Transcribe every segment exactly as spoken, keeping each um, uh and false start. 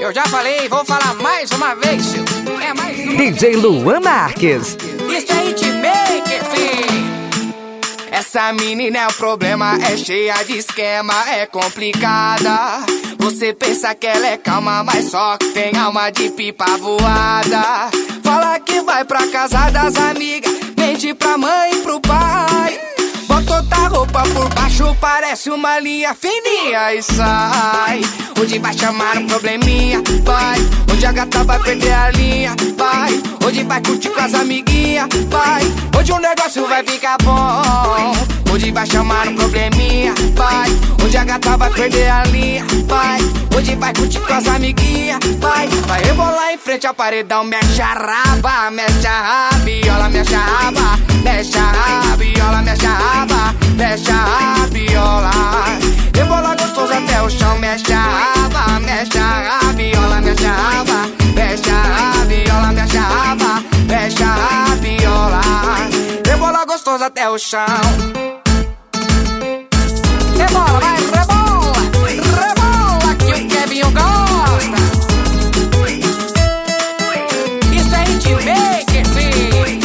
Eu já falei, vou falar mais uma vez, seu. É mais um. D J Luan Marques. Isso é hitmaker, filho. Essa menina é o problema, é cheia de esquema, é complicada. Você pensa que ela é calma, mas só que tem alma de pipa voada. Fala que vai pra casa das amigas, mente pra mãe e pro pai. Bota outra roupa por baixo, parece uma linha fininha e sai. Hoje vai chamar um probleminha, vai. Hoje a gata vai perder a linha, vai. Hoje vai curtir com as amiguinhas, vai. Hoje o negócio vai ficar bom. Hoje vai chamar um probleminha, vai. Hoje a gata vai perder a linha, vai. Hoje vai curtir com as amiguinhas, vai. Vai rebolar em frente ao paredão, mexe a raba, mexe a rabiola, mexe a raba, mexe a rabiola, mexe a raba, mexe a rabiola. Rebola gostoso até o chão, mexe a raba, mexe a rabiola, mexe a raba, mexe a rabiola, mexe a raba, mexe a rabiola. Rebola gostoso até o chão. Rebola, vai, rebola, rebola que o Kevinho gosta. Isso é hitmaker, filho.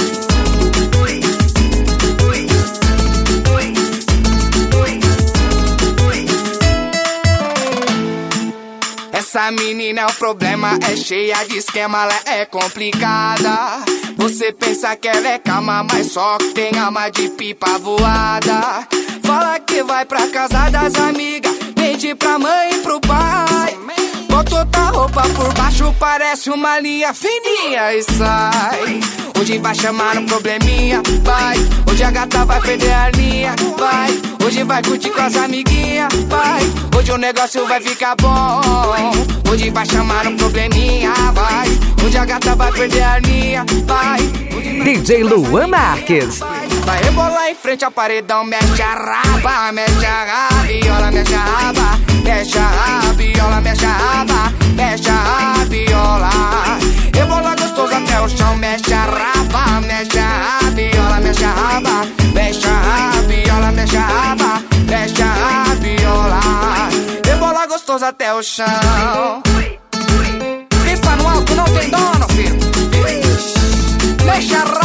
Essa menina é o problema, é cheia de esquema, ela é complicada. Você pensa que ela é calma, mas só que tem alma de pipa voada. Fala que vai pra casa das amigas, mente pra mãe e pro pai. Bota outra roupa por baixo, parece uma linha fininha e sai. Hoje vai chamar um probleminha, vai. Hoje a gata vai perder a linha, vai. Hoje vai curtir com as amiguinhas, vai. Hoje o negócio vai ficar bom. Hoje vai chamar um probleminha, vai. Hoje a gata vai perder a linha, vai. D J Luan Marques. Vai rebolar em frente ao paredão, mexe a raba, mexe a rabiola, mexe a raba, mexe a rabiola, mexe a raba, mexe a rabiola. Rebola gostoso até o chão, mexe a raba, mexe a rabiola, mexe a raba, mexe a rabiola, mexe a raba, mexe a rabiola. Rebola gostoso até o chão. Pipa no alto não tem dono, filho. Mexe a raba.